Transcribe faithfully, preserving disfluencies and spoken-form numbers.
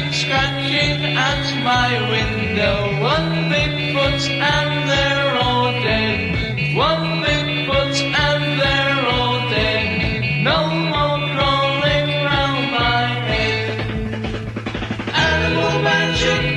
scratching at my window. One Bigfoot and they're all dead. One Bigfoot and they're all dead. No more crawling round my head. Animal Mansion.